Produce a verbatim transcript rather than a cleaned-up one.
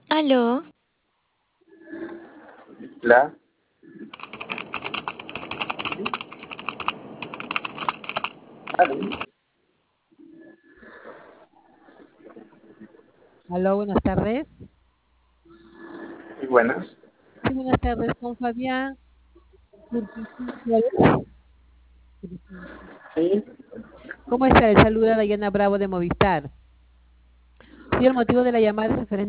Aló, La, Aló, buenas tardes. muy buenas. Sí, buenas tardes con Fabián. Gutiérrez. Sí, ¿Cómo está? Le saluda Dayana Bravo de Movistar. Sí, el motivo de la llamada es referente